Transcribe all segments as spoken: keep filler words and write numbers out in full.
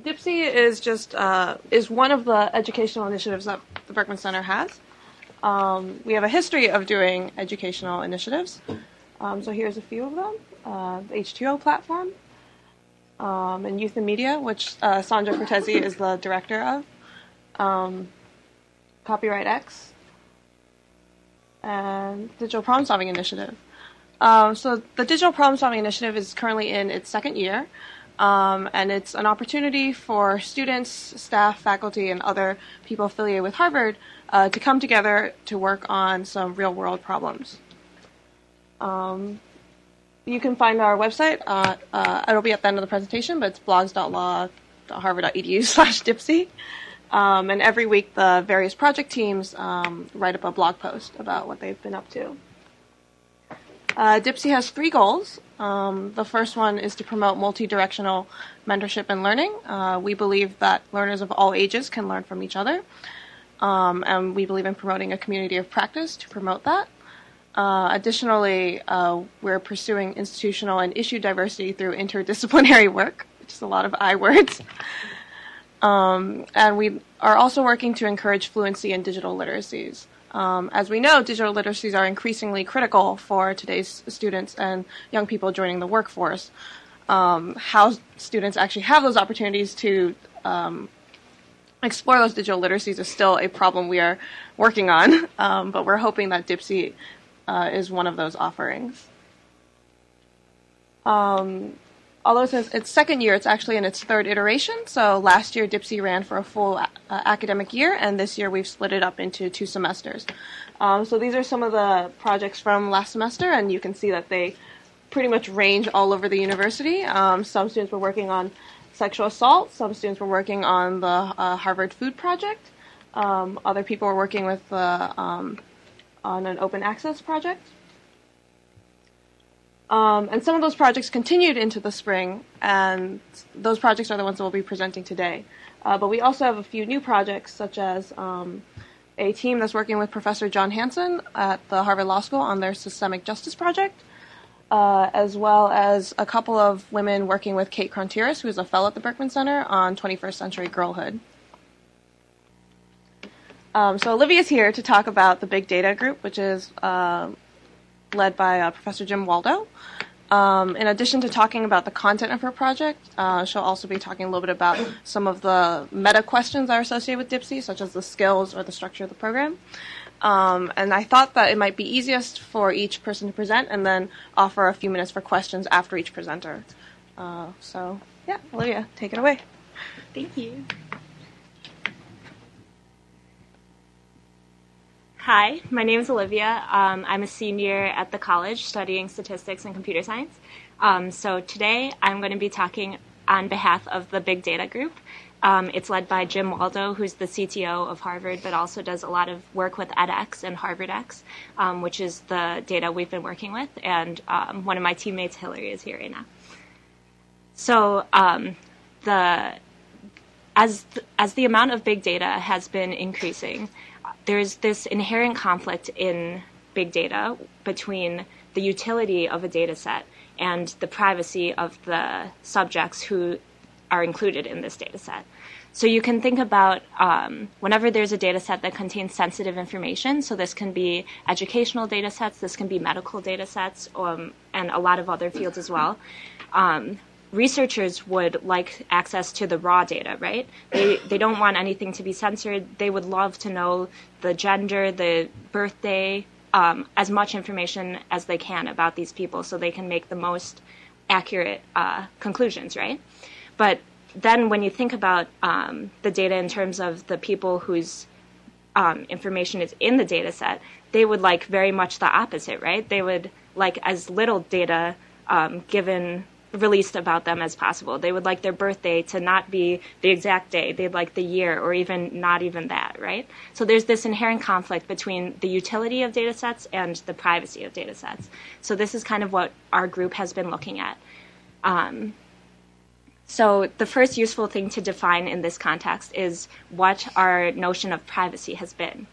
DIPSY is just uh, is one of the educational initiatives that the Berkman Center has. Um, we have a history of doing educational initiatives. Um, so here's a few of them. Uh, the H two O platform, um, and Youth and Media, which uh, Sandra Cortese is the director of. Um, Copyright X, and Digital Problem Solving Initiative. Um, so the Digital Problem Solving Initiative is currently in its second year, um, and it's an opportunity for students, staff, faculty, and other people affiliated with Harvard uh, to come together to work on some real-world problems. Um, you can find our website. Uh, uh, it'll be at the end of the presentation, but it's blogs dot law dot harvard dot e d u slash dipsy. Um, and every week, the various project teams um, write up a blog post about what they've been up to. Uh, DIPSY has three goals. Um, the first one is to promote multi-directional mentorship and learning. Uh, we believe that learners of all ages can learn from each other. Um, and we believe in promoting a community of practice to promote that. Uh, additionally, uh, we're pursuing institutional and issue diversity through interdisciplinary work, which is a lot of I words. Um, and we are also working to encourage fluency in digital literacies. Um, as we know, digital literacies are increasingly critical for today's students and young people joining the workforce. Um, how students actually have those opportunities to um, explore those digital literacies is still a problem we are working on, um, but we're hoping that DIPSY uh, is one of those offerings. Um, Although it's its second year, it's actually in its third iteration. So last year, DIPSY ran for a full uh, academic year, and this year we've split it up into two semesters. Um, so these are some of the projects from last semester, and you can see that they pretty much range all over the university. Um, some students were working on sexual assault. Some students were working on the uh, Harvard Food Project. Um, other people were working with uh, um, on an open access project. Um, and some of those projects continued into the spring, and those projects are the ones that we'll be presenting today. Uh, but we also have a few new projects, such as um, a team that's working with Professor John Hanson at the Harvard Law School on their Systemic Justice Project, uh, as well as a couple of women working with Kate Krontiris, who is a fellow at the Berkman Center, on twenty-first century girlhood. Um, so Olivia's here to talk about the Big Data Group, which is uh, led by uh, Professor Jim Waldo. Um, in addition to talking about the content of her project, uh, she'll also be talking a little bit about some of the meta questions that are associated with DIPSY, such as the skills or the structure of the program. Um, and I thought that it might be easiest for each person to present and then offer a few minutes for questions after each presenter. Uh, so, yeah, Olivia, take it away. Thank you. Hi, my name is Olivia. Um, I'm a senior at the college studying statistics and computer science. Um, so today I'm going to be talking on behalf of the Big Data Group. Um, it's led by Jim Waldo, who's the C T O of Harvard, but also does a lot of work with edX and HarvardX, um, which is the data we've been working with. And um, one of my teammates, Hillary, is here right now. So um, the as th- as the amount of big data has been increasing, there's this inherent conflict in big data between the utility of a data set and the privacy of the subjects who are included in this data set. So you can think about um, whenever there's a data set that contains sensitive information, so this can be educational data sets, this can be medical data sets, um, and a lot of other fields as well. Um, researchers would like access to the raw data, right? They they don't want anything to be censored. They would love to know the gender, the birthday, um, as much information as they can about these people so they can make the most accurate uh, conclusions, right? But then when you think about um, the data in terms of the people whose um, information is in the data set, they would like very much the opposite, right? They would like as little data um, given released about them as possible. They would like their birthday to not be the exact day. They'd like the year or even not even that, right? So there's this inherent conflict between the utility of data sets and the privacy of data sets. So this is kind of what our group has been looking at. Um, so the first useful thing to define in this context is what our notion of privacy has been.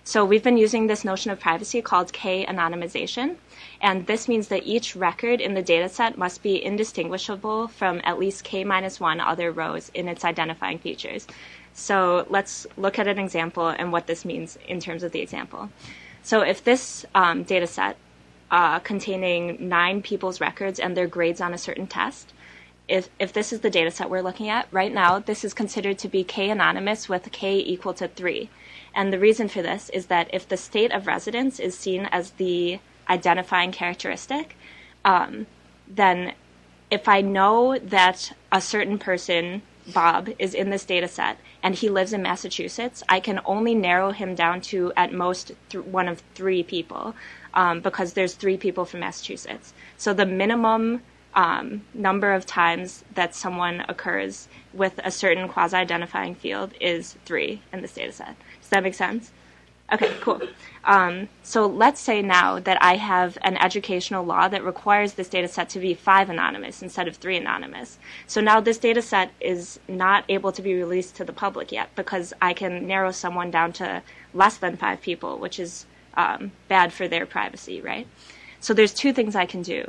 So we've been using this notion of privacy called K-anonymization, and this means that each record in the data set must be indistinguishable from at least K minus one other rows in its identifying features. So let's look at an example and what this means in terms of the example. So if this um, data set uh, containing nine people's records and their grades on a certain test, if, if this is the data set we're looking at, right now this is considered to be K-anonymous with K equal to three. And the reason for this is that if the state of residence is seen as the identifying characteristic, um, then if I know that a certain person, Bob, is in this data set and he lives in Massachusetts, I can only narrow him down to at most th- one of three people um, because there's three people from Massachusetts. So the minimum um, number of times that someone occurs with a certain quasi-identifying field is three in this data set. Does that make sense? Okay, cool. Um, so let's say now that I have an educational law that requires this data set to be five anonymous instead of three anonymous. So now this data set is not able to be released to the public yet because I can narrow someone down to less than five people, which is um, bad for their privacy, right? So there's two things I can do.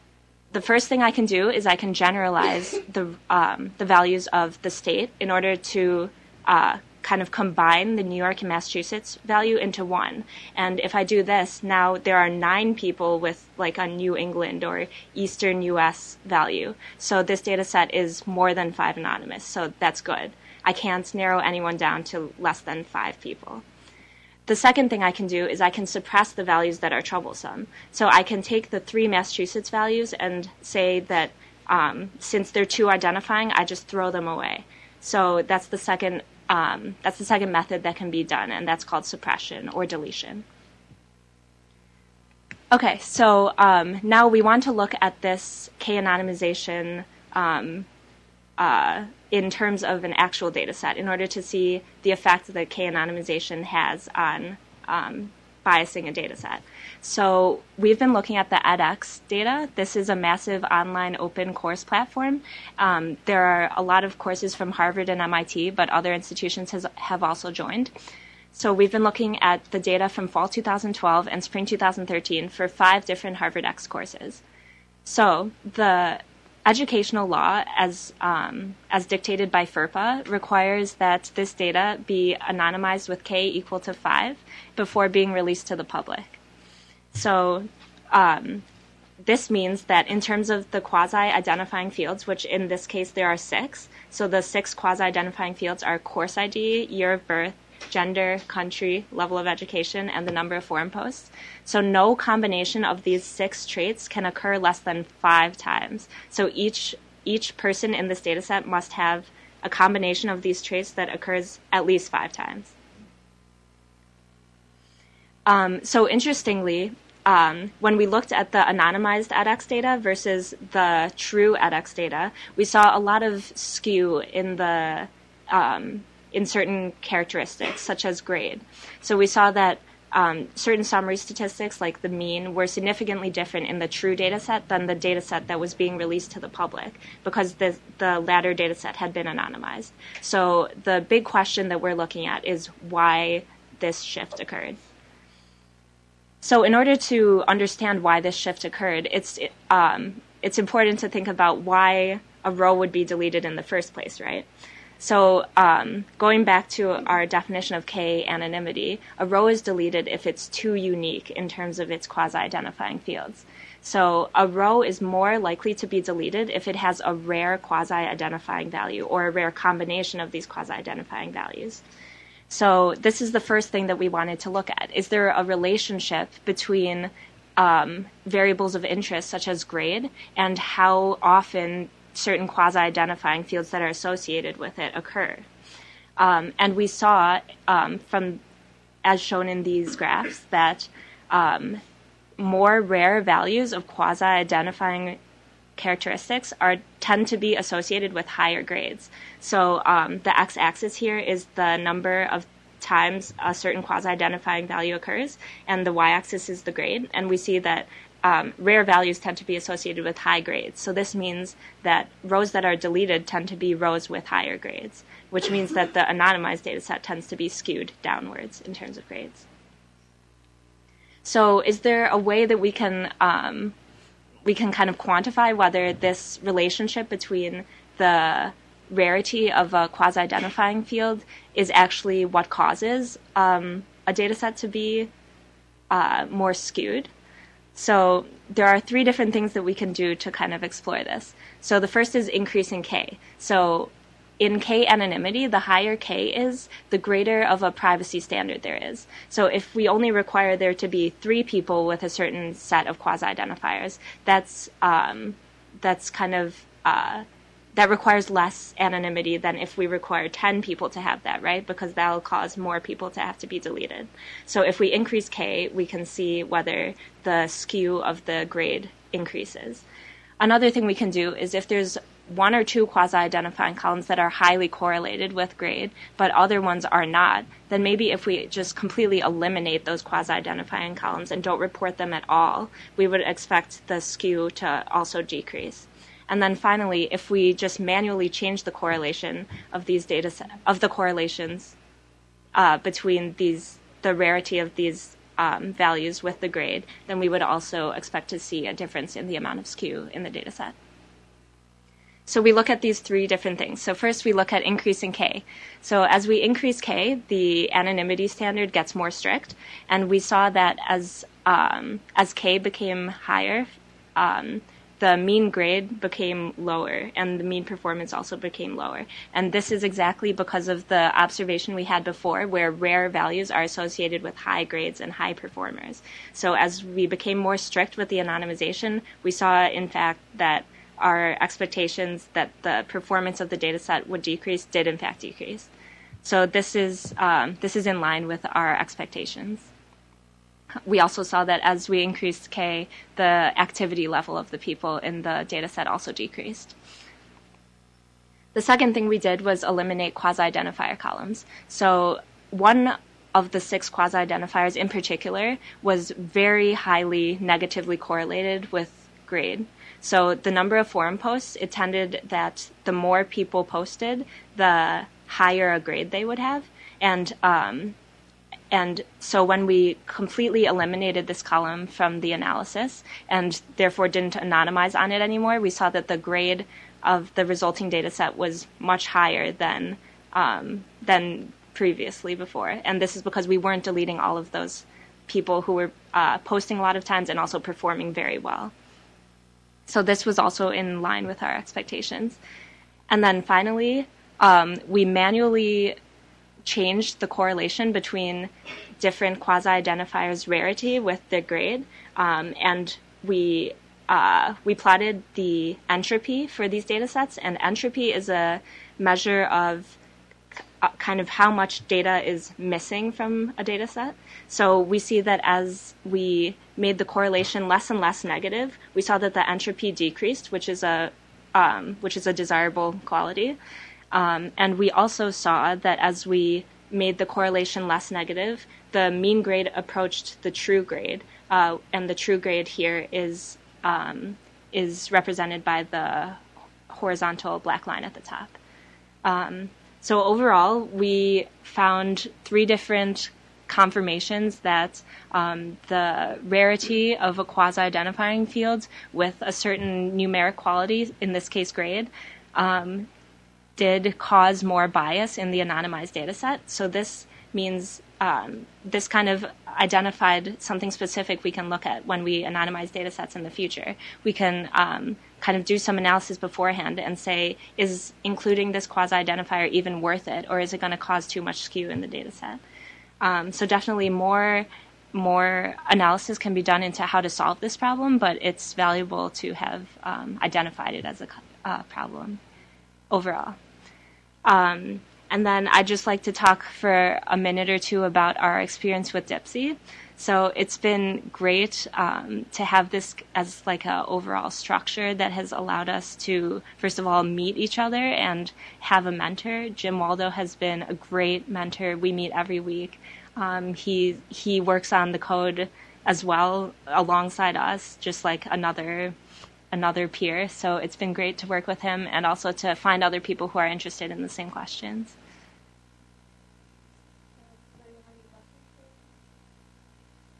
The first thing I can do is I can generalize the um, the values of the state in order to uh, kind of combine the New York and Massachusetts value into one. And if I do this, now there are nine people with like a New England or Eastern U S value. So this data set is more than five anonymous, so that's good. I can't narrow anyone down to less than five people. The second thing I can do is I can suppress the values that are troublesome. So I can take the three Massachusetts values and say that um, since they're too identifying, I just throw them away. So that's the second Um, that's the second method that can be done, and that's called suppression or deletion. Okay, so um, now we want to look at this K-anonymization um, uh, in terms of an actual data set in order to see the effect that K-anonymization has on um, biasing a data set. So we've been looking at the edX data. This is a massive online open course platform. Um, there are a lot of courses from Harvard and M I T, but other institutions has, have also joined. So we've been looking at the data from fall two thousand twelve and spring two thousand thirteen for five different HarvardX courses. So the educational law, as um, as dictated by FERPA, requires that this data be anonymized with K equal to five before being released to the public. So um, this means that in terms of the quasi-identifying fields, which in this case there are six, so the six quasi-identifying fields are course I D, year of birth, gender, country, level of education, and the number of forum posts. So no combination of these six traits can occur less than five times. So each each person in this data set must have a combination of these traits that occurs at least five times. Um, so interestingly, um, when we looked at the anonymized edX data versus the true edX data, we saw a lot of skew in the um, in certain characteristics, such as grade. So we saw that um, certain summary statistics, like the mean, were significantly different in the true data set than the data set that was being released to the public, because the, the latter data set had been anonymized. So the big question that we're looking at is why this shift occurred. So in order to understand why this shift occurred, it's um, it's important to think about why a row would be deleted in the first place, right? So um, going back to our definition of K-anonymity, a row is deleted if it's too unique in terms of its quasi-identifying fields. So a row is more likely to be deleted if it has a rare quasi-identifying value or a rare combination of these quasi-identifying values. So this is the first thing that we wanted to look at. Is there a relationship between um, variables of interest, such as grade, and how often certain quasi-identifying fields that are associated with it occur? Um, and we saw um, from, as shown in these graphs, that um, more rare values of quasi-identifying characteristics are tend to be associated with higher grades. So um, the x-axis here is the number of times a certain quasi-identifying value occurs, and the y-axis is the grade. And we see that um, rare values tend to be associated with high grades. So this means that rows that are deleted tend to be rows with higher grades, which means that the anonymized data set tends to be skewed downwards in terms of grades. So is there a way that we can um, we can kind of quantify whether this relationship between the rarity of a quasi-identifying field is actually what causes um, a data set to be uh, more skewed? So there are three different things that we can do to kind of explore this. So the first is increasing K. So in K anonymity, the higher K is, the greater of a privacy standard there is. So if we only require there to be three people with a certain set of quasi-identifiers, that's um, that's kind of uh, that requires less anonymity than if we require ten people to have that, right? Because that'll cause more people to have to be deleted. So if we increase K, we can see whether the skew of the grade increases. Another thing we can do is if there's one or two quasi-identifying columns that are highly correlated with grade, but other ones are not, then maybe if we just completely eliminate those quasi-identifying columns and don't report them at all, we would expect the skew to also decrease. And then finally, if we just manually change the correlation of these data set, of the correlations uh, between these the rarity of these um, values with the grade, then we would also expect to see a difference in the amount of skew in the data set. So we look at these three different things. So first we look at increasing K. So as we increase K, the anonymity standard gets more strict, and we saw that as um, as K became higher, um, the mean grade became lower, and the mean performance also became lower. And this is exactly because of the observation we had before, where rare values are associated with high grades and high performers. So as we became more strict with the anonymization, we saw, in fact, that our expectations that the performance of the data set would decrease did in fact decrease. So this is um, this is in line with our expectations. We also saw that as we increased K, the activity level of the people in the data set also decreased. The second thing we did was eliminate quasi-identifier columns. So one of the six quasi-identifiers in particular was very highly negatively correlated with grade. So the number of forum posts, it tended that the more people posted, the higher a grade they would have. And um, and so when we completely eliminated this column from the analysis and therefore didn't anonymize on it anymore, we saw that the grade of the resulting data set was much higher than um, than previously before. And this is because we weren't deleting all of those people who were uh, posting a lot of times and also performing very well. So this was also in line with our expectations. And then finally, um, we manually changed the correlation between different quasi-identifiers' rarity with their grade, um, and we uh, we plotted the entropy for these data sets, and entropy is a measure of uh, kind of how much data is missing from a data set. So we see that as we made the correlation less and less negative, we saw that the entropy decreased, which is a um, which is a desirable quality. Um, and we also saw that as we made the correlation less negative, the mean grade approached the true grade, uh, and the true grade here is um, is represented by the horizontal black line at the top. Um, so overall, we found three different confirmations that um, the rarity of a quasi-identifying field with a certain numeric quality, in this case grade, um, did cause more bias in the anonymized data set. So this means um, this kind of identified something specific we can look at when we anonymize data sets in the future. We can um, kind of do some analysis beforehand and say, is including this quasi-identifier even worth it, or is it going to cause too much skew in the data set? Um, so definitely more more analysis can be done into how to solve this problem, but it's valuable to have um, identified it as a uh, problem overall. Um, and then I'd just like to talk for a minute or two about our experience with DIPSY. So it's been great um, to have this as like a overall structure that has allowed us to, first of all, meet each other and have a mentor. Jim Waldo has been a great mentor. We meet every week. Um, he he works on the code as well alongside us, just like another another peer. So it's been great to work with him and also to find other people who are interested in the same questions.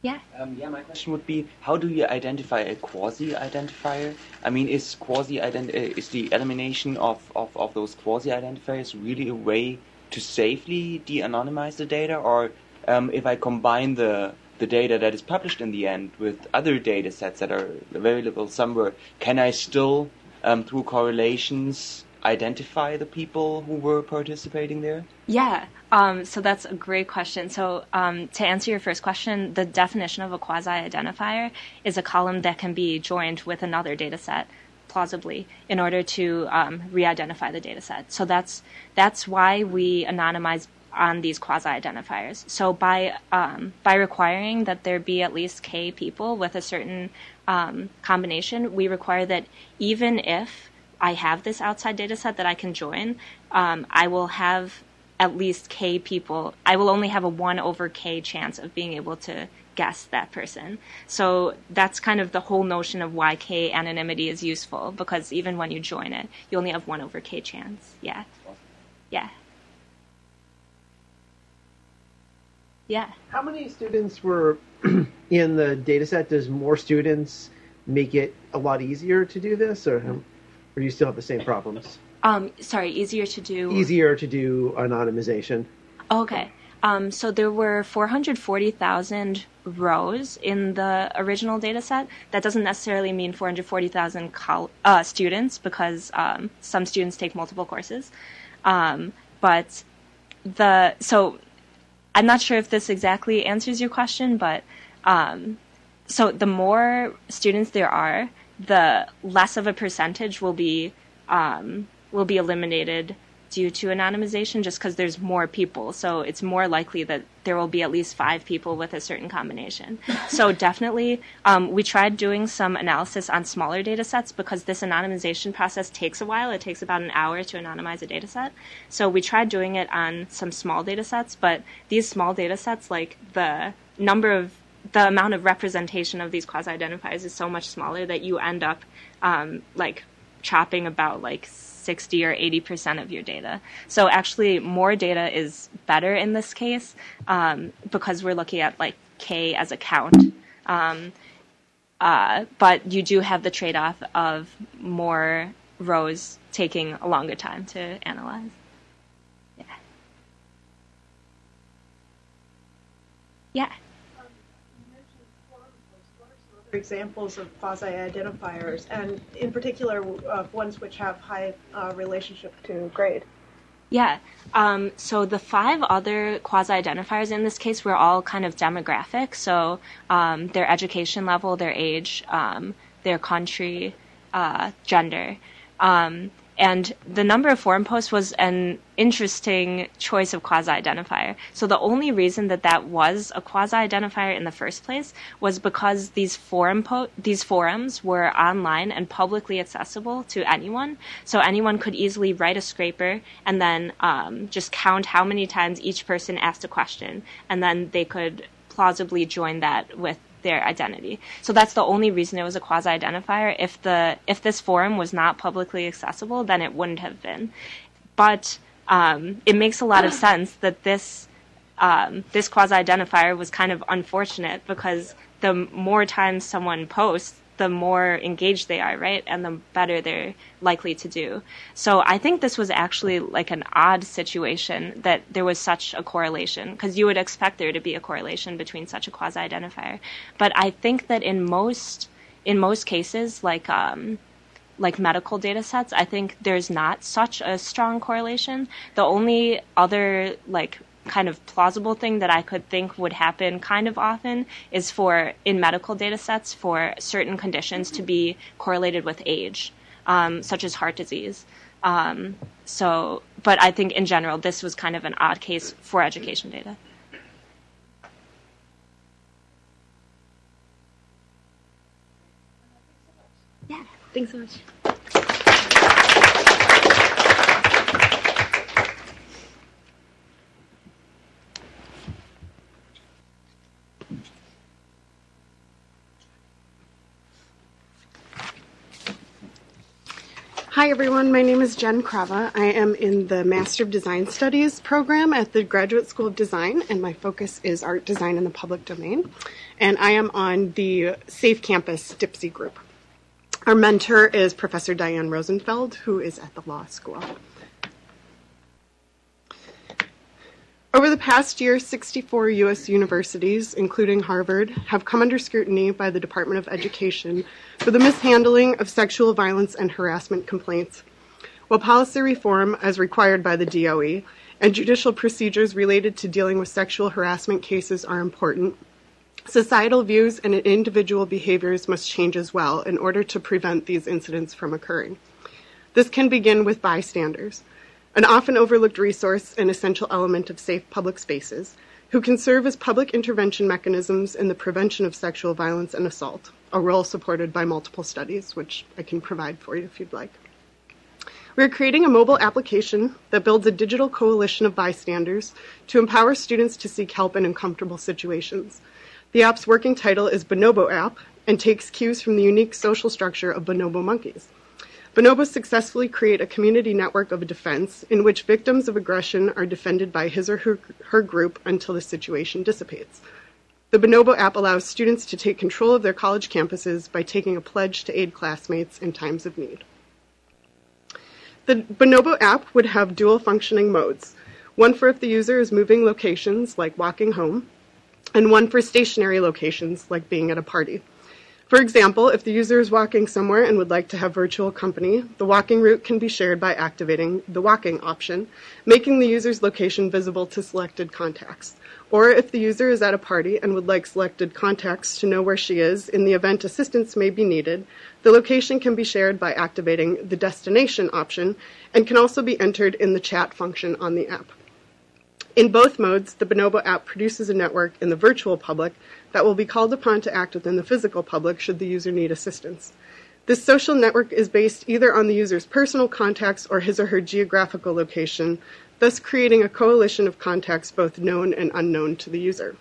Yeah. Um, yeah, my question would be, how do you identify a quasi-identifier? I mean, is quasi-ident uh, is the elimination of, of, of those quasi-identifiers really a way to safely de-anonymize the data? Or um, if I combine the the data that is published in the end with other data sets that are available somewhere, can I still, um, through correlations, identify the people who were participating there? Yeah, um, so that's a great question. So um, to answer your first question, the definition of a quasi-identifier is a column that can be joined with another data set, plausibly, in order to um, re-identify the data set. So that's that's why we anonymize on these quasi-identifiers. So by um, by requiring that there be at least k people with a certain um, combination, we require that even if I have this outside data set that I can join, um, I will have at least k people. I will only have a one over k chance of being able to guess that person. So that's kind of the whole notion of why k anonymity is useful, because even when you join it, you only have one over k chance. Yeah. Yeah. Yeah. How many students were in the data set? Does more students make it a lot easier to do this, or, or do you still have the same problems? Um, sorry, easier to do? Easier to do anonymization. Okay. Um, so there were four hundred forty thousand rows in the original data set. That doesn't necessarily mean four hundred forty thousand col- uh, students, because um, some students take multiple courses. Um, but the so I'm not sure if this exactly answers your question, but um, so the more students there are, the less of a percentage will be um, will be eliminated due to anonymization, just because there's more people. So it's more likely that there will be at least five people with a certain combination. So definitely, um, we tried doing some analysis on smaller data sets, because this anonymization process takes a while. It takes about an hour to anonymize a data set. So we tried doing it on some small data sets, but these small data sets, like the number of the amount of representation of these quasi-identifiers is so much smaller that you end up um, like chopping about like sixty or eighty percent of your data. So actually more data is better in this case, um, because we're looking at like K as a count. Um, uh, but you do have the trade-off of more rows taking a longer time to analyze. Yeah. Yeah. Examples of quasi-identifiers, and in particular uh, ones which have high uh, relationship to grade. Yeah. Um, so the five other quasi-identifiers in this case were all kind of demographic. So um, their education level, their age, um, their country, uh, gender. Um, and the number of forum posts was an interesting choice of quasi-identifier. So the only reason that that was a quasi-identifier in the first place was because these forum po- these forums were online and publicly accessible to anyone. So anyone could easily write a scraper and then um, just count how many times each person asked a question, and then they could plausibly join that with their identity. So that's the only reason it was a quasi-identifier. If the if this forum was not publicly accessible, then it wouldn't have been. But um, it makes a lot of sense that this um, this quasi-identifier was kind of unfortunate, because the more times someone posts, the more engaged they are, right? And the better they're likely to do. So I think this was actually like an odd situation that there was such a correlation, because you would expect there to be a correlation between such a quasi-identifier. But I think that in most in most cases, like um, like medical data sets, I think there's not such a strong correlation. The only other like kind of plausible thing that I could think would happen kind of often is for, in medical data sets, for certain conditions to be correlated with age, um, such as heart disease. Um, so, but I think in general, this was kind of an odd case for education data. Yeah, thanks so much. Hi everyone, my name is Jen Krava. I am in the Master of Design Studies program at the Graduate School of Design, and my focus is art design in the public domain. And I am on the Safe Campus D I P S Y group. Our mentor is Professor Diane Rosenfeld, who is at the law school. Over the past year, sixty-four U S universities, including Harvard, have come under scrutiny by the Department of Education for the mishandling of sexual violence and harassment complaints. While policy reform, as required by the D O E, and judicial procedures related to dealing with sexual harassment cases are important, societal views and individual behaviors must change as well in order to prevent these incidents from occurring. This can begin with bystanders, an often overlooked resource and essential element of safe public spaces, who can serve as public intervention mechanisms in the prevention of sexual violence and assault, a role supported by multiple studies, which I can provide for you if you'd like. We're creating a mobile application that builds a digital coalition of bystanders to empower students to seek help in uncomfortable situations. The app's working title is Bonobo App and takes cues from the unique social structure of bonobo monkeys. Bonobos successfully create a community network of defense in which victims of aggression are defended by his or her, her group until the situation dissipates. The Bonobo app allows students to take control of their college campuses by taking a pledge to aid classmates in times of need. The Bonobo app would have dual functioning modes, one for if the user is moving locations, like walking home, and one for stationary locations, like being at a party. For example, if the user is walking somewhere and would like to have virtual company, the walking route can be shared by activating the walking option, making the user's location visible to selected contacts. Or if the user is at a party and would like selected contacts to know where she is in the event assistance may be needed, the location can be shared by activating the destination option and can also be entered in the chat function on the app. In both modes, the Bonobo app produces a network in the virtual public that will be called upon to act within the physical public should the user need assistance. This social network is based either on the user's personal contacts or his or her geographical location, thus creating a coalition of contacts both known and unknown to the user.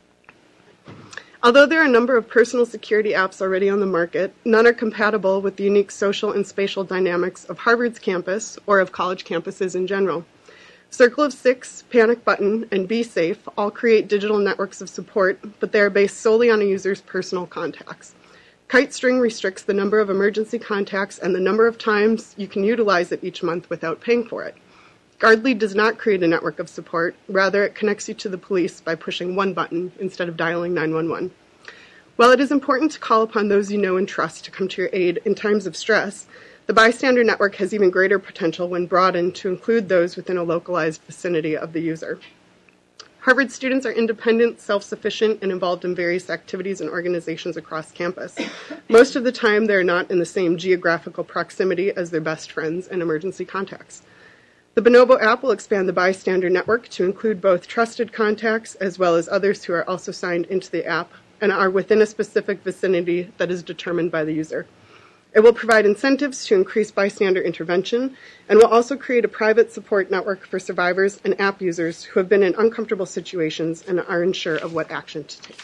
Although there are a number of personal security apps already on the market, none are compatible with the unique social and spatial dynamics of Harvard's campus or of college campuses in general. Circle of Six, Panic Button, and Be Safe all create digital networks of support, but they are based solely on a user's personal contacts. KiteString restricts the number of emergency contacts and the number of times you can utilize it each month without paying for it. Guardly does not create a network of support. Rather, it connects you to the police by pushing one button instead of dialing nine one one. While it is important to call upon those you know and trust to come to your aid in times of stress, the bystander network has even greater potential when broadened to include those within a localized vicinity of the user. Harvard students are independent, self-sufficient, and involved in various activities and organizations across campus. Most of the time, they're not in the same geographical proximity as their best friends and emergency contacts. The Bonobo app will expand the bystander network to include both trusted contacts as well as others who are also signed into the app and are within a specific vicinity that is determined by the user. It will provide incentives to increase bystander intervention and will also create a private support network for survivors and app users who have been in uncomfortable situations and are unsure of what action to take.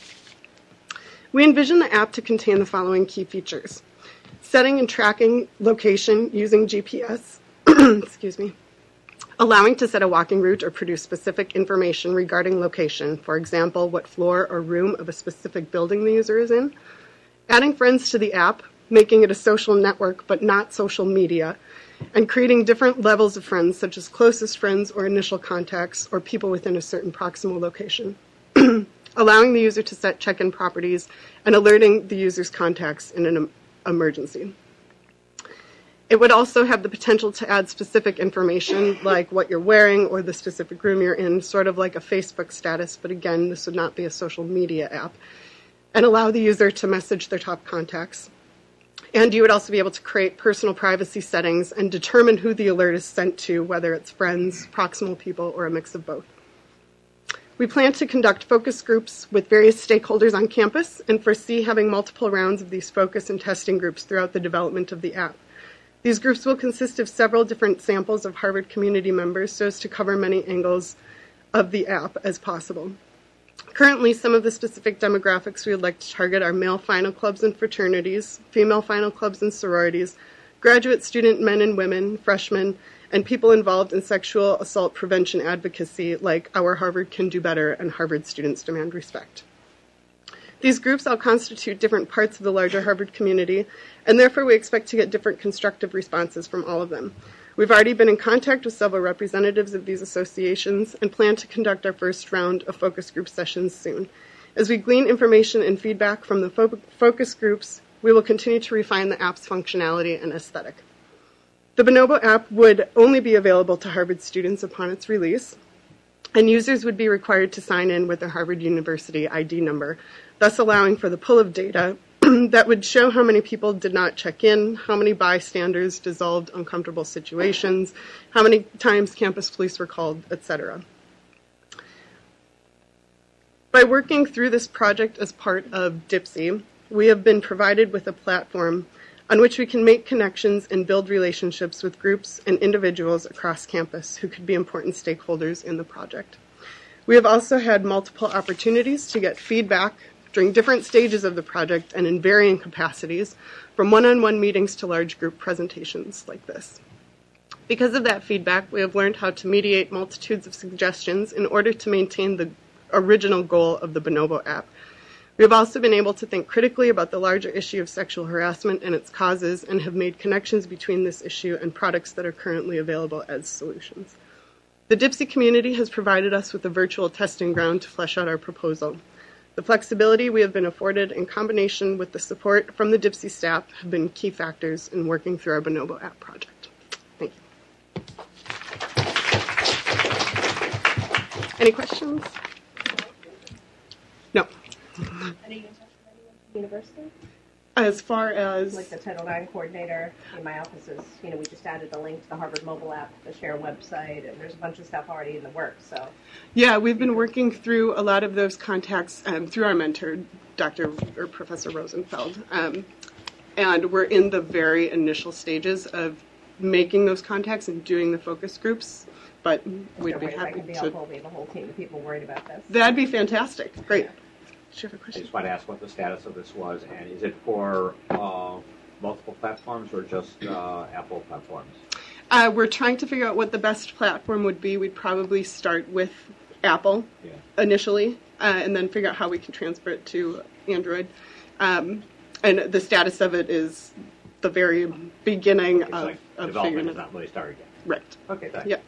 We envision the app to contain the following key features: setting and tracking location using G P S, excuse me, allowing to set a walking route or produce specific information regarding location, for example, what floor or room of a specific building the user is in, adding friends to the app, making it a social network but not social media, and creating different levels of friends, such as closest friends or initial contacts or people within a certain proximal location, allowing the user to set check-in properties and alerting the user's contacts in an emergency. It would also have the potential to add specific information like what you're wearing or the specific room you're in, sort of like a Facebook status, but again, this would not be a social media app, and allow the user to message their top contacts. And you would also be able to create personal privacy settings and determine who the alert is sent to, whether it's friends, proximal people, or a mix of both. We plan to conduct focus groups with various stakeholders on campus and foresee having multiple rounds of these focus and testing groups throughout the development of the app. These groups will consist of several different samples of Harvard community members so as to cover many angles of the app as possible. Currently, some of the specific demographics we would like to target are male final clubs and fraternities, female final clubs and sororities, graduate student men and women, freshmen, and people involved in sexual assault prevention advocacy like Our Harvard Can Do Better and Harvard Students Demand Respect. These groups all constitute different parts of the larger Harvard community, and therefore we expect to get different constructive responses from all of them. We've already been in contact with several representatives of these associations and plan to conduct our first round of focus group sessions soon. As we glean information and feedback from the fo- focus groups, we will continue to refine the app's functionality and aesthetic. The Bonobo app would only be available to Harvard students upon its release, and users would be required to sign in with their Harvard University I D number, thus allowing for the pull of data that would show how many people did not check in, how many bystanders dissolved uncomfortable situations, how many times campus police were called, et cetera. By working through this project as part of D I P S Y, we have been provided with a platform on which we can make connections and build relationships with groups and individuals across campus who could be important stakeholders in the project. We have also had multiple opportunities to get feedback during different stages of the project and in varying capacities, from one-on-one meetings to large group presentations like this. Because of that feedback, we have learned how to mediate multitudes of suggestions in order to maintain the original goal of the Bonobo app. We have also been able to think critically about the larger issue of sexual harassment and its causes and have made connections between this issue and products that are currently available as solutions. The D I P S Y community has provided us with a virtual testing ground to flesh out our proposal. The flexibility we have been afforded in combination with the support from the D I P S Y staff have been key factors in working through our Bonobo app project. Thank you. Any questions? No. Any university? As far as... Like the Title nine coordinator in my office is, you know, we just added a link to the Harvard mobile app, the Share website, and there's a bunch of stuff already in the works, so. Yeah, we've been working through a lot of those contacts um, through our mentor, Doctor or Professor Rosenfeld. Um, and we're in the very initial stages of making those contacts and doing the focus groups, but we'd be happy be to... We have a whole team of people worried about this. That'd be fantastic. Great. Yeah. Sure, have a I question? just want to ask what the status of this was, and is it for uh, multiple platforms or just uh, Apple platforms? Uh, we're trying to figure out what the best platform would be. We'd probably start with Apple Yeah. initially, uh, and then figure out how we can transfer it to Android. Um, and the status of it is the very beginning It's of, like of development figuring has it out. not really started yet. Right. Okay, thanks. Yeah.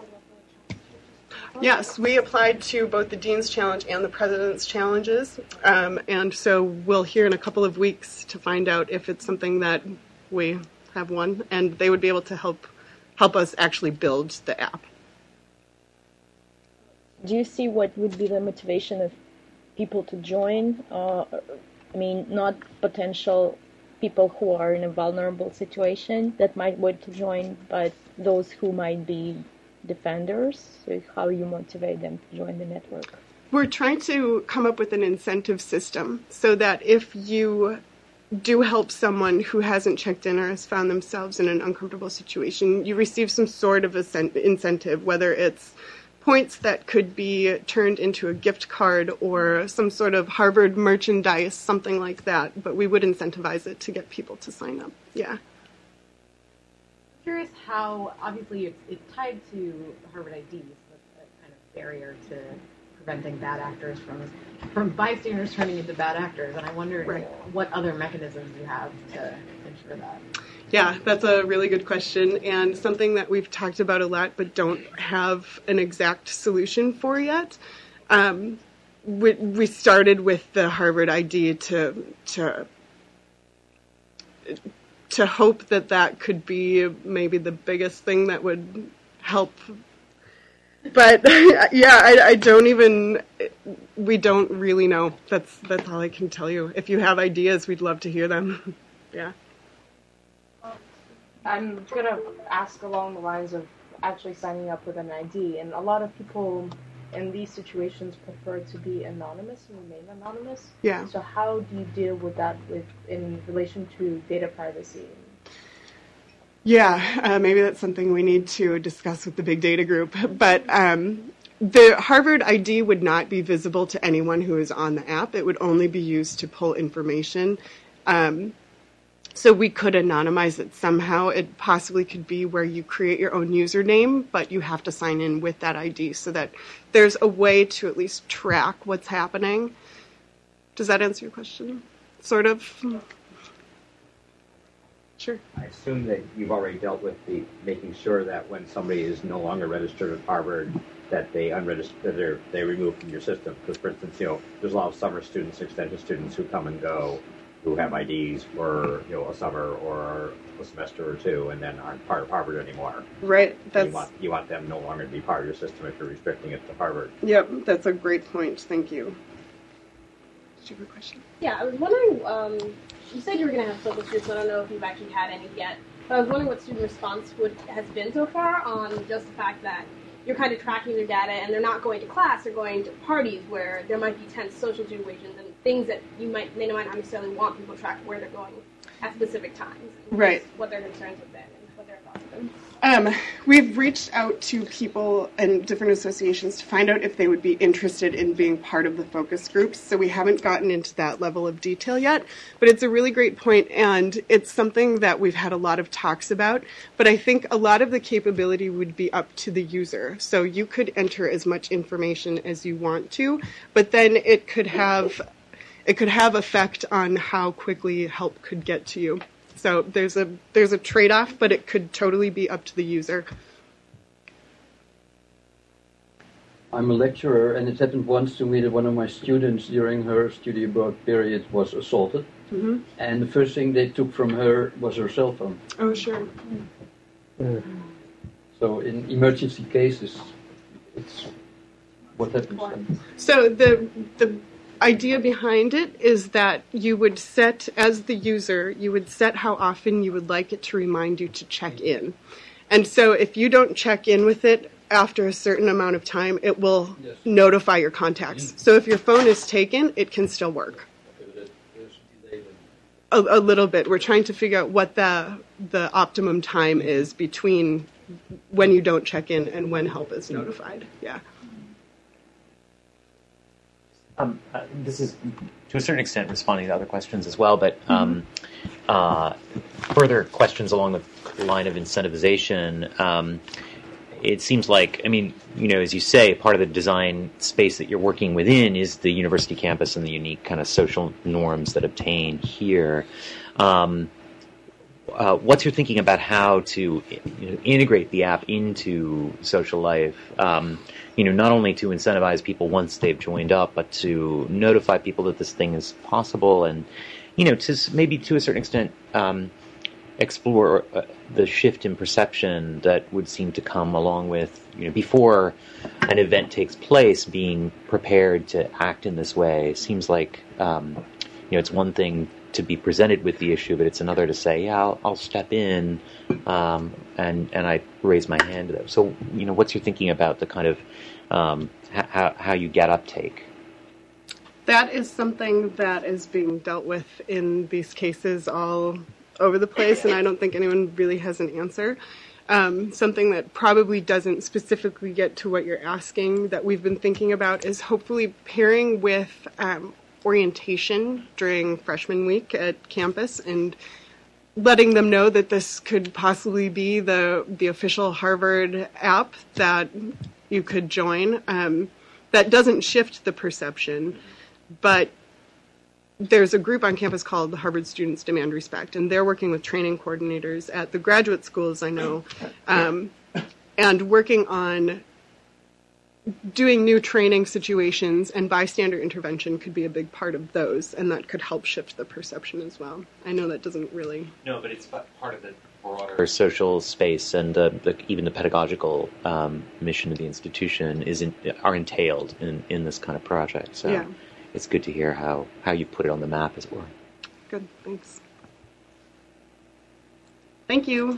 Yes, we applied to both the Dean's Challenge and the President's Challenges, um, and so we'll hear in a couple of weeks to find out if it's something that we have won, and they would be able to help help us actually build the app. Do you see what would be the motivation of people to join? Uh, I mean, not potential people who are in a vulnerable situation that might want to join, but those who might be defenders, so how you motivate them to join the network? We're trying to come up with an incentive system so that if you do help someone who hasn't checked in or has found themselves in an uncomfortable situation, you receive some sort of incentive, whether it's points that could be turned into a gift card or some sort of Harvard merchandise, something like that. But we would incentivize it to get people to sign up. Yeah. Curious how, obviously, it's, it's tied to Harvard I D, so that's a kind of barrier to preventing bad actors from from bystanders turning into bad actors. And I wondered right. what other mechanisms you have to ensure that. Yeah, that's a really good question, and something that we've talked about a lot but don't have an exact solution for yet. Um, we, we started with the Harvard I D to to. to hope that that could be maybe the biggest thing that would help. But yeah, I, I don't even, we don't really know. That's that's all I can tell you. If you have ideas, we'd love to hear them. Yeah. I'm going to ask along the lines of actually signing up with an I D, and a lot of people in these situations prefer to be anonymous and remain anonymous. Yeah. So how do you deal with that with in relation to data privacy? Yeah, uh, maybe that's something we need to discuss with the big data group. But um, the Harvard I D would not be visible to anyone who is on the app. It would only be used to pull information. Um, So we could anonymize it somehow. It possibly could be where you create your own username, but you have to sign in with that I D so that there's a way to at least track what's happening. Does that answer your question? Sort of? Sure. I assume that you've already dealt with the making sure that when somebody is no longer registered at Harvard, that they unregistered, that they're they removed from your system. Because, for instance, you know, there's a lot of summer students, extension students who come and go, who have I Ds for you know a summer or a semester or two, and then aren't part of Harvard anymore. Right. That's. You want you want them no longer to be part of your system if you're restricting it to Harvard. Yep, that's a great point. Thank you. Did you have a question? Yeah, I was wondering. Um, you said you were going to have focus groups. I don't know if you've actually had any yet. But I was wondering what student response would has been so far on just the fact that you're kind of tracking their data and they're not going to class, they're going to parties where there might be tense social situations and things that you might they might not necessarily want people to track where they're going at specific times. Right. What their concerns have been and what their thoughts have been. Um, we've reached out to people and different associations to find out if they would be interested in being part of the focus groups. So we haven't gotten into that level of detail yet, but it's a really great point, and it's something that we've had a lot of talks about. But I think a lot of the capability would be up to the user. So you could enter as much information as you want to, but then it could have it could have effect on how quickly help could get to you. So there's a there's a trade-off, but it could totally be up to the user. I'm a lecturer, and it happened once to me that one of my students during her study abroad period was assaulted. Mm-hmm. And the first thing they took from her was her cell phone. Oh, sure. Mm. So in emergency cases, it's what happens then. So the the idea behind it is that you would set, as the user, you would set how often you would like it to remind you to check in. And so if you don't check in with it after a certain amount of time, it will yes. notify your contacts. So if your phone is taken, it can still work. A, a little bit. We're trying to figure out what the the optimum time is between when you don't check in and when help is notified. Yeah. Um, uh, this is, to a certain extent, responding to other questions as well, but um, mm-hmm. uh, further questions along the line of incentivization. Um, it seems like, I mean, you know, as you say, part of the design space that you're working within is the university campus and the unique kind of social norms that obtain here. Um, uh, what's your thinking about how to you know, integrate the app into social life? Um, you know, not only to incentivize people once they've joined up, but to notify people that this thing is possible and, you know, to maybe to a certain extent um, explore uh, the shift in perception that would seem to come along with, you know, before an event takes place, being prepared to act in this way. Seems like, um, you know, it's one thing to be presented with the issue, but it's another to say, yeah, I'll, I'll step in um, and and I raise my hand to them. So, you know, what's your thinking about the kind of um, how how you get uptake? That is something that is being dealt with in these cases all over the place, and I don't think anyone really has an answer. Um, something that probably doesn't specifically get to what you're asking that we've been thinking about is hopefully pairing with um, orientation during freshman week at campus and letting them know that this could possibly be the the official Harvard app that you could join. Um, that doesn't shift the perception, but there's a group on campus called the Harvard Students Demand Respect, and they're working with training coordinators at the graduate schools, I know, um, and working on doing new training situations, and bystander intervention could be a big part of those, and that could help shift the perception as well. I know that doesn't really... No, but it's part of the broader social space, and uh, the, even the pedagogical um, mission of the institution is in, are entailed in, in this kind of project. So yeah. It's good to hear how, how you put it on the map, as it were. Good, thanks. Thank you.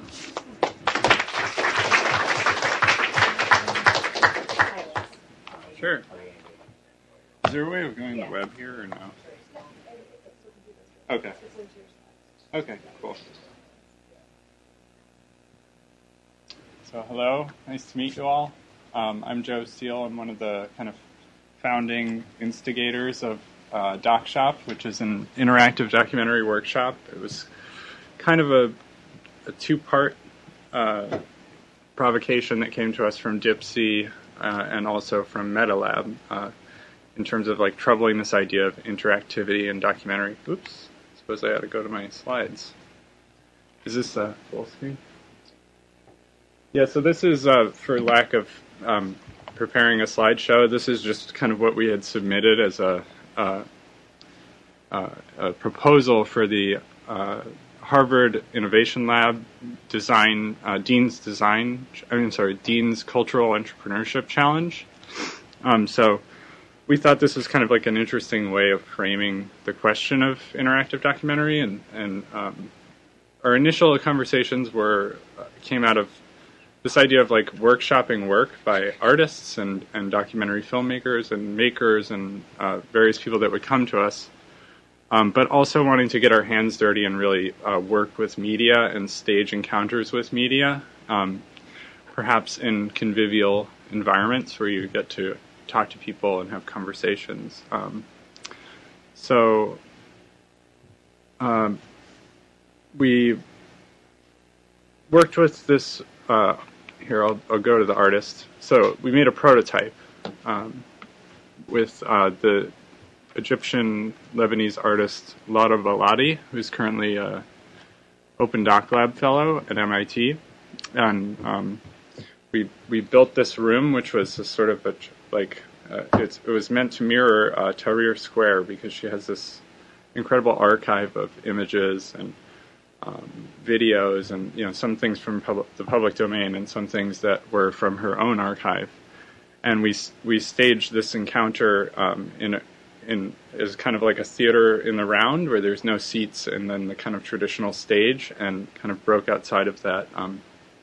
Sure. Is there a way of going to the web here or no? Okay. Okay, cool. So hello, nice to meet you all. Um, I'm Joe Steele. I'm one of the kind of founding instigators of uh, DocShop, which is an interactive documentary workshop. It was kind of a, a two-part uh, provocation that came to us from DIPSY uh, and also from MetaLab uh, in terms of like troubling this idea of interactivity in documentary. Oops, I suppose I ought to go to my slides. Is this uh, full screen? Yeah, so this is uh, for lack of um, preparing a slideshow. This is just kind of what we had submitted as a, uh, uh, a proposal for the uh, Harvard Innovation Lab Design, uh, Dean's Design, I mean, sorry, Dean's Cultural Entrepreneurship Challenge. Um, so we thought this was kind of like an interesting way of framing the question of interactive documentary, and, and um, our initial conversations were uh, came out of this idea of like workshopping work by artists and, and documentary filmmakers and makers and uh, various people that would come to us. Um, but also wanting to get our hands dirty and really uh, work with media and stage encounters with media, um, perhaps in convivial environments where you get to talk to people and have conversations. Um, so um, we worked with this, uh, here I'll, I'll go to the artist. So we made a prototype um, with uh, the Egyptian Lebanese artist Lada Baladi, who's currently a Open Doc Lab fellow at M I T, and um, we we built this room, which was a sort of a like uh, it's, it was meant to mirror uh, Tahrir Square because she has this incredible archive of images and um, videos, and you know some things from public, the public domain and some things that were from her own archive, and we we staged this encounter um, in a in is kind of like a theater in the round where there's no seats and then the kind of traditional stage, and kind of broke outside of that um,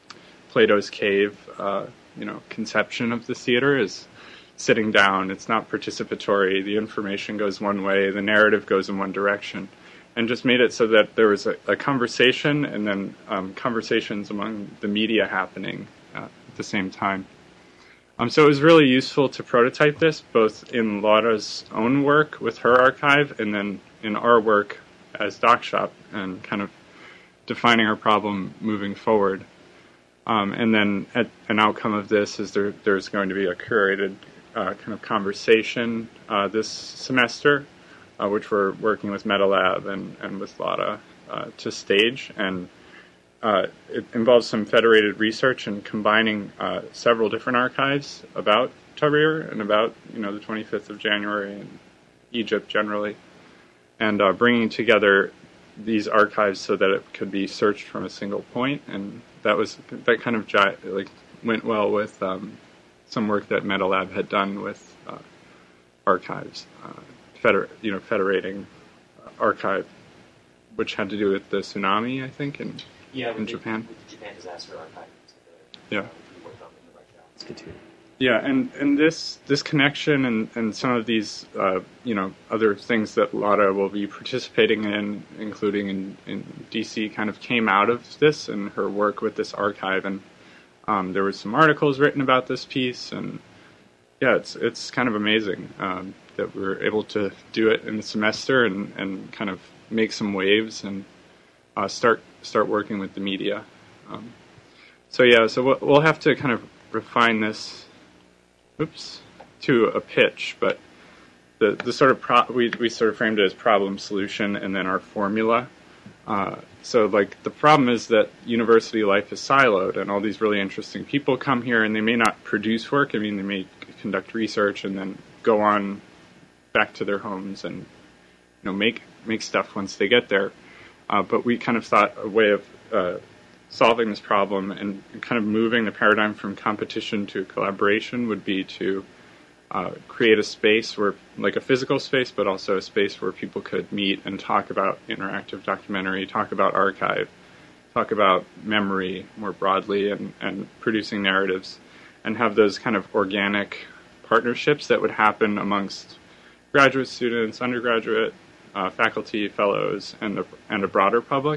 Plato's cave, uh, you know, conception of the theater is sitting down. It's not participatory. The information goes one way. The narrative goes in one direction, and just made it so that there was a, a conversation and then um, conversations among the media happening uh, at the same time. Um, so it was really useful to prototype this, both in Lada's own work with her archive and then in our work as DocShop, and kind of defining our problem moving forward. Um, and then at, an outcome of this is there, there's going to be a curated uh, kind of conversation uh, this semester, uh, which we're working with MetaLab and, and with Lada uh, to stage. And Uh, it involves some federated research and combining uh, several different archives about Tahrir and about, you know, the twenty-fifth of January and Egypt generally, and uh, bringing together these archives so that it could be searched from a single point. And that was that kind of gi- like went well with um, some work that MetaLab had done with uh, archives, uh, feder- you know, federating archive, which had to do with the tsunami, I think, and. Yeah, in the, Japan. With the Japan disaster archive. Yeah. We worked on in the right now. It's good too. Yeah, and, and this this connection and, and some of these uh, you know other things that Lada will be participating in, including in, in D C, kind of came out of this and her work with this archive. And um, there was some articles written about this piece, and yeah, it's it's kind of amazing um, that we were able to do it in the semester and, and kind of make some waves and uh, start. start working with the media. Um, so yeah, so we'll, we'll have to kind of refine this, oops, to a pitch, but the the sort of, pro- we, we sort of framed it as problem solution and then our formula. Uh, so like the problem is that university life is siloed and all these really interesting people come here and they may not produce work. I mean, they may conduct research and then go on back to their homes and, you know, make, make stuff once they get there. Uh, but we kind of thought a way of uh, solving this problem and kind of moving the paradigm from competition to collaboration would be to uh, create a space where, like a physical space, but also a space where people could meet and talk about interactive documentary, talk about archive, talk about memory more broadly, and, and producing narratives, and have those kind of organic partnerships that would happen amongst graduate students, undergraduate, Uh, faculty, fellows, and a, and a broader public.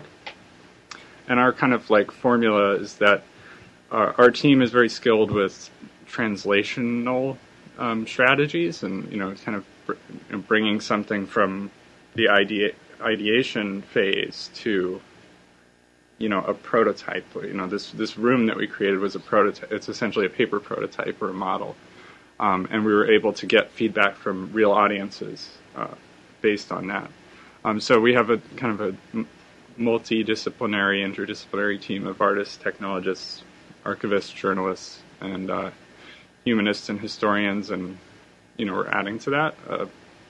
And our kind of like formula is that uh, our team is very skilled with translational um, strategies, and you know, kind of br- you know, bringing something from the idea ideation phase to you know, a prototype. You know, this this room that we created was a prototype. It's essentially a paper prototype or a model, um, and we were able to get feedback from real audiences uh, based on that. Um, so we have a kind of a m- multidisciplinary, interdisciplinary team of artists, technologists, archivists, journalists, and uh, humanists and historians, and you know, we're adding to that. Uh,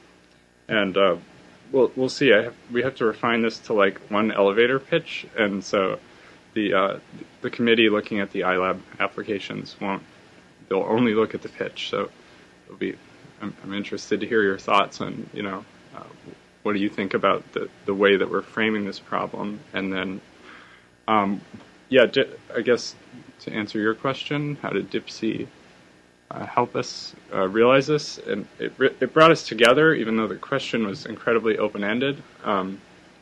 and uh, we'll we'll see. I have, we have to refine this to like one elevator pitch, and so the uh, the committee looking at the iLab applications won't. They'll only look at the pitch. So it'll be. I'm, I'm interested to hear your thoughts on, you know, uh, what do you think about the the way that we're framing this problem, and then, um, yeah, di- I guess to answer your question, how did DIPSY Uh, help us uh, realize this, and it it brought us together, even though the question was incredibly open-ended, um,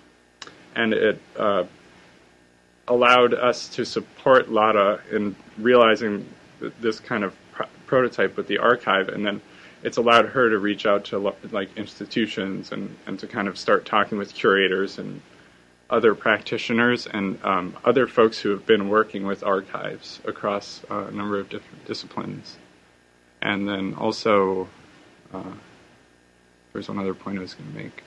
and it uh, allowed us to support Lada in realizing th- this kind of pr- prototype with the archive, and then it's allowed her to reach out to lo- like institutions and, and to kind of start talking with curators and other practitioners and um, other folks who have been working with archives across uh, a number of different disciplines. And then also, uh, there's one other point I was going to make.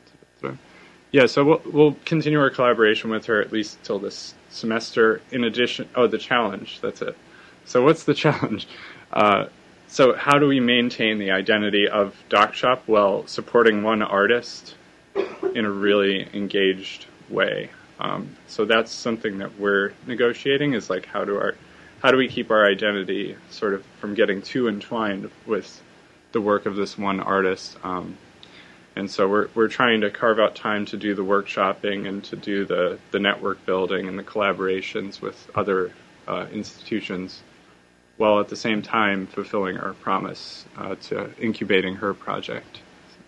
Yeah, so we'll, we'll continue our collaboration with her at least till this semester. In addition, oh, the challenge, that's it. So what's the challenge? Uh, so how do we maintain the identity of DocShop while supporting one artist in a really engaged way? Um, so that's something that we're negotiating, is like how do our How do we keep our identity sort of from getting too entwined with the work of this one artist? Um, and so we're we're trying to carve out time to do the workshopping and to do the, the network building and the collaborations with other uh, institutions, while at the same time fulfilling our promise uh, to incubating her project.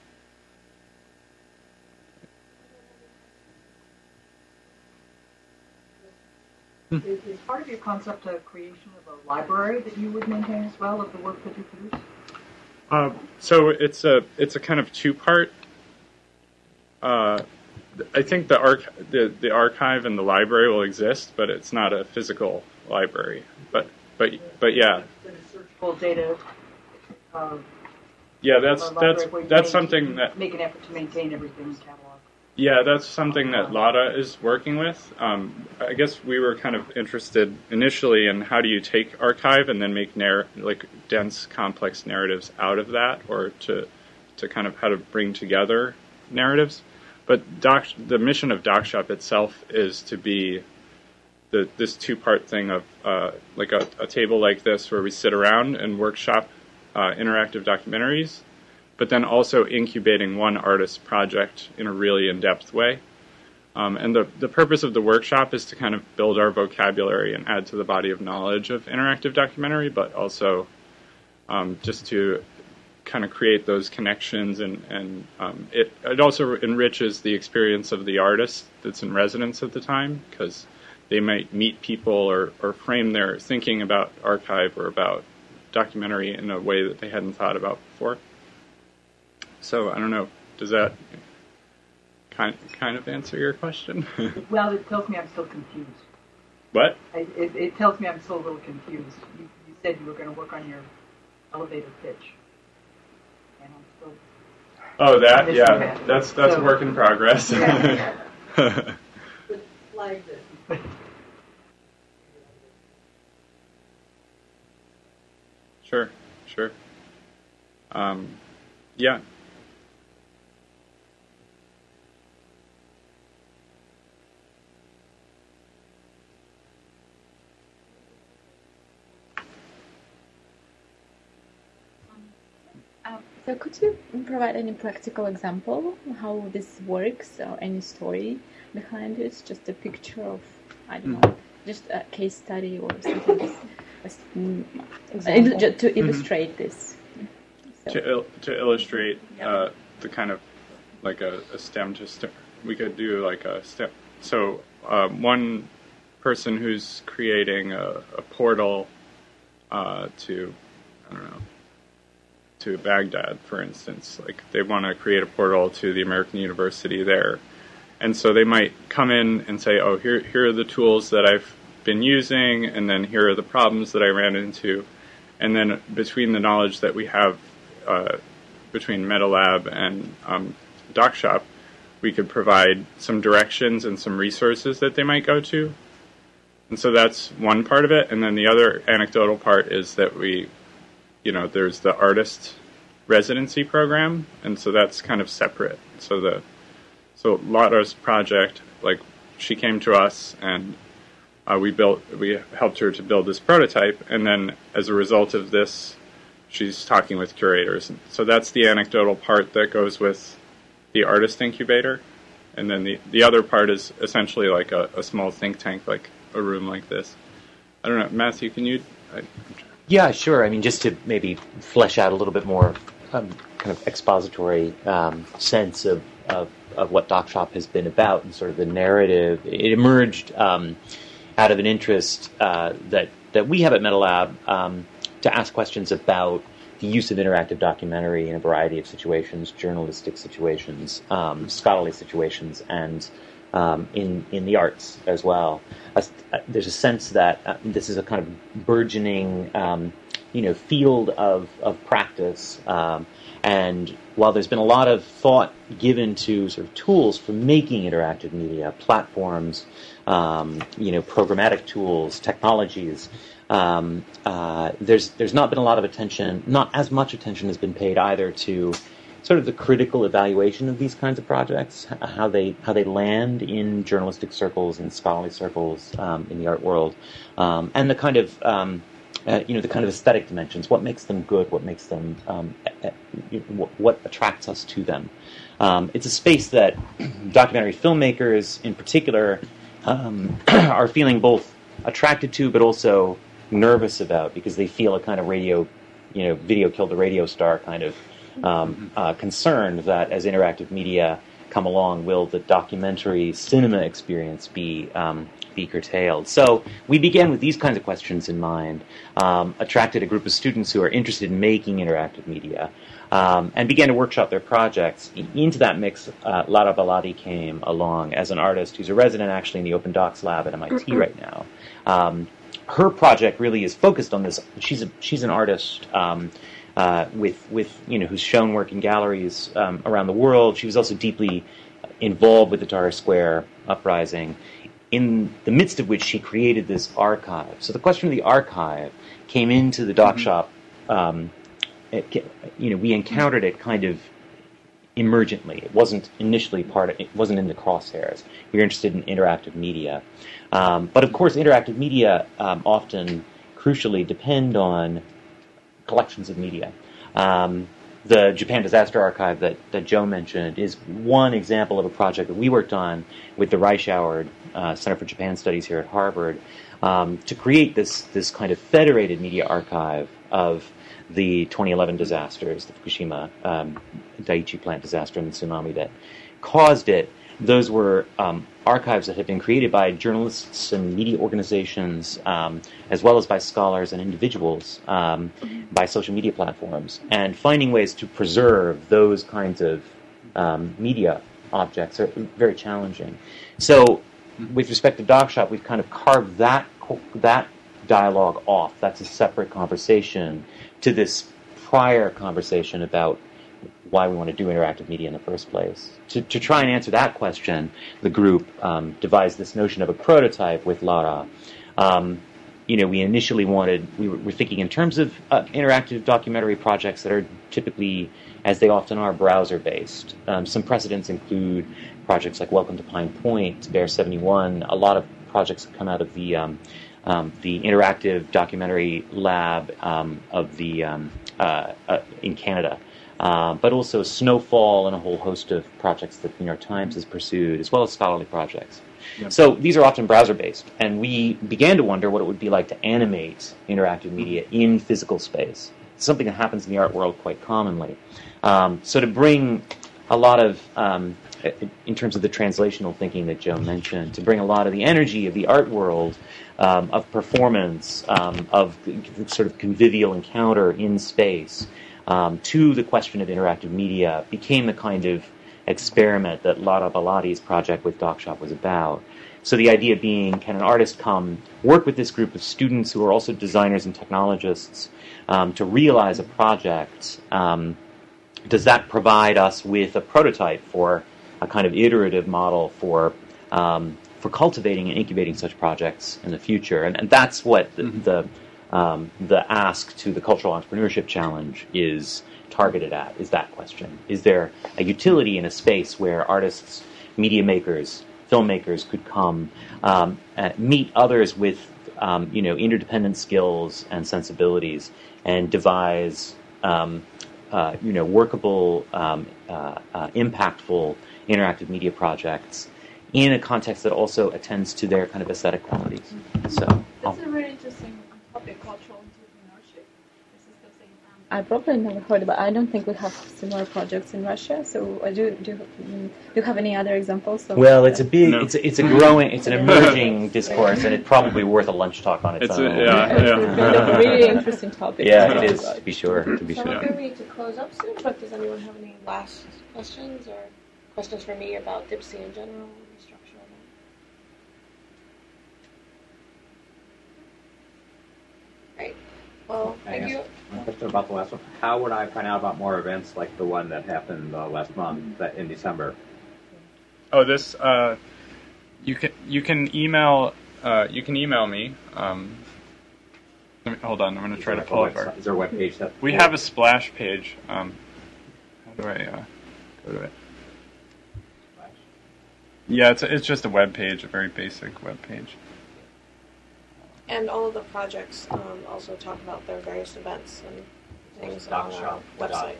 Is, is part of your concept a creation of a library that you would maintain as well of the work that you produce? Uh, so it's a it's a kind of two part. Uh, I think the arch the the archive and the library will exist, but it's not a physical library. But but but yeah. That is searchable data. Uh, yeah, that's that's that's something that make an effort to maintain everything in catalog. Yeah, that's something that Lada is working with. Um, I guess we were kind of interested initially in how do you take archive and then make narr- like dense, complex narratives out of that, or to to kind of how to bring together narratives. But doc, the mission of DocShop itself is to be the this two-part thing of uh, like a, a table like this where we sit around and workshop uh, interactive documentaries, but then also incubating one artist's project in a really in-depth way. Um, and the, the purpose of the workshop is to kind of build our vocabulary and add to the body of knowledge of interactive documentary, but also um, just to kind of create those connections, and, and um, it, it also enriches the experience of the artist that's in residence at the time, because they might meet people or, or frame their thinking about archive or about documentary in a way that they hadn't thought about before. So, I don't know, does that kind kind of answer your question? Well, it tells me I'm still confused. What? I, it, it tells me I'm still a little confused. You, you said you were going to work on your elevator pitch. And I'm still... Oh, that? Yeah, that. that's that's so, a work in progress. Yeah. Flag this. Sure, sure. Um, yeah. Um, so could you provide any practical example how this works, or any story behind it? Just a picture of, I don't know, just a case study or something mm, to illustrate mm-hmm. this. So. To il- to illustrate yeah. uh, the kind of like a, a stem to stem, we could do like a step. So um, one person who's creating a, a portal uh, to, I don't know, to Baghdad, for instance. Like they want to create a portal to the American University there, And so they might come in and say, oh, here, here are the tools that I've been using, and then here are the problems that I ran into. And then between the knowledge that we have uh, between MetaLab and um, DocShop, we could provide some directions and some resources that they might go to. And so that's one part of it. And then the other anecdotal part is that we, you know, there's the artist residency program, and so that's kind of separate. So the so Lara's project, like, she came to us and uh, we built, we helped her to build this prototype, and then as a result of this, she's talking with curators. So that's the anecdotal part that goes with the artist incubator, and then the the other part is essentially like a, a small think tank, like a room like this. I don't know, Matthew, can you? I, yeah, sure. I mean, just to maybe flesh out a little bit more um, kind of expository um, sense of, of of what DocShop has been about and sort of the narrative. It emerged um, out of an interest uh, that that we have at MetaLab um, to ask questions about the use of interactive documentary in a variety of situations, journalistic situations, um, scholarly situations, and um, in in the arts as well. Uh, there's a sense that uh, this is a kind of burgeoning, um, you know, field of of practice. Um, and while there's been a lot of thought given to sort of tools for making interactive media, platforms, um, you know, programmatic tools, technologies. Um, uh, there's there's not been a lot of attention, not as much attention has been paid either to sort of the critical evaluation of these kinds of projects, how they how they land in journalistic circles and scholarly circles um, in the art world, um, and the kind of um, uh, you know the kind of aesthetic dimensions. What makes them good? What makes them um, uh, what attracts us to them? Um, it's a space that documentary filmmakers, in particular, um, are feeling both attracted to, but also nervous about, because they feel a kind of radio, you know, video killed the radio star kind of um, uh, concern that as interactive media come along, will the documentary cinema experience be um, be curtailed? So we began with these kinds of questions in mind, um, attracted a group of students who are interested in making interactive media, um, and began to workshop their projects. Into that mix, uh, Lara Baladi came along as an artist who's a resident actually in the Open Docs Lab at M I T right now. Um, her project really is focused on this. She's a, she's an artist um, uh, with with you know who's shown work in galleries um, around the world. She was also deeply involved with the Tahrir Square uprising, in the midst of which she created this archive. So the question of the archive came into the DocShop. Um, it, you know, we encountered it kind of emergently. It wasn't initially part of, it wasn't in the crosshairs. We were interested in interactive media. Um, but of course, interactive media um, often, crucially, depend on collections of media. Um, the Japan Disaster Archive that, that Joe mentioned is one example of a project that we worked on with the Reischauer uh, Center for Japan Studies here at Harvard um, to create this this kind of federated media archive of the twenty eleven disasters, the Fukushima um, Daiichi plant disaster and the tsunami that caused it. Those were um, archives that had been created by journalists and media organizations, um, as well as by scholars and individuals, um, by social media platforms. And finding ways to preserve those kinds of um, media objects are very challenging. So, with respect to DocShop, we've kind of carved that that dialogue off. That's a separate conversation to this prior conversation about why we want to do interactive media in the first place. To, to try and answer that question, the group um, devised this notion of a prototype with Lara. Um, you know, we initially wanted, we were, were thinking in terms of uh, interactive documentary projects that are typically, as they often are, browser-based. Um, some precedents include projects like Welcome to Pine Point, Bear seventy-one, a lot of projects that come out of the um, um, the interactive documentary lab um, of the um, uh, uh, in Canada. Uh, but also Snowfall and a whole host of projects that the New York Times has pursued, as well as scholarly projects. Yep. So these are often browser-based, and we began to wonder what it would be like to animate interactive media in physical space. It's something that happens in the art world quite commonly. Um, so to bring a lot of, um, in terms of the translational thinking that Joe mentioned, to bring a lot of the energy of the art world, um, of performance, um, of sort of convivial encounter in space, Um, to the question of interactive media became the kind of experiment that Lara Baladi's project with DocShop was about. So the idea being, can an artist come work with this group of students who are also designers and technologists um, to realize a project? Um, does that provide us with a prototype for a kind of iterative model for um, for cultivating and incubating such projects in the future? And, and that's what the, mm-hmm. the um, the ask to the Cultural Entrepreneurship Challenge is targeted at, is that question. Is there a utility in a space where artists, media makers, filmmakers could come, um, uh, meet others with um, you know, interdependent skills and sensibilities and devise um, uh, you know, workable, um, uh, uh, impactful interactive media projects in a context that also attends to their kind of aesthetic qualities. So that's a very interesting topic, cultural entrepreneurship. This is the same. Um, I probably never heard about. I don't think we have similar projects in Russia. So I do do do you have any other examples? Of well, it's a big, no. it's a, it's a growing, it's an emerging discourse, and it's probably worth a lunch talk on its, it's own. A, yeah, it's yeah. a really interesting topic. Yeah, it is. To be sure, to be so sure. So we need to close up soon. But does anyone have any last questions or questions for me about DIPSI in general, the structure of it? Great. Well, I thank you. One question about the last one. How would I find out about more events like the one that happened uh, last month, that in December? Oh, this uh, you can you can email uh, you can email me. Um, let me, hold on, I'm going to try to pull up our. Is there a web page that? We have a splash page. Um, how do I uh, go to it? Yeah, it's it's just a web page, a very basic web page. And all of the projects um, also talk about their various events and things on our website.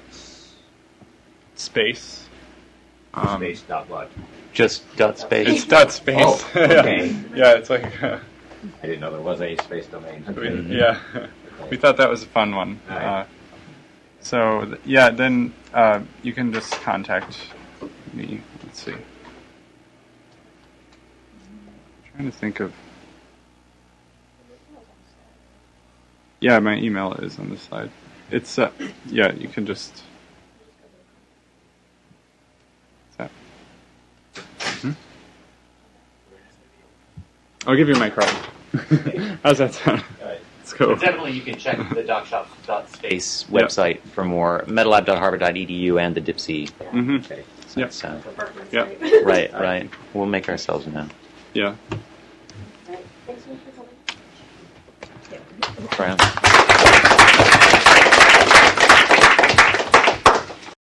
Space. Um, space dot what? Just dot space. It's dot space. Oh, okay. Yeah, it's like. Uh, I didn't know there was a space domain. We, yeah, we thought that was a fun one. Right. Uh, so th- yeah, then uh, you can just contact me. Let's see. I'm trying to think of. Yeah, my email is on the side. It's uh, yeah, you can just. What's that? Hmm? I'll give you my card. How's that sound? Right. Let's go. But definitely, you can check the docshop.space website yep. for more. metalab dot harvard dot e d u and the DIPSI. Mm-hmm. Okay. So, yep. So. Yep. Right. Right. We'll make ourselves known. Yeah. Thanks so much for coming. Brown.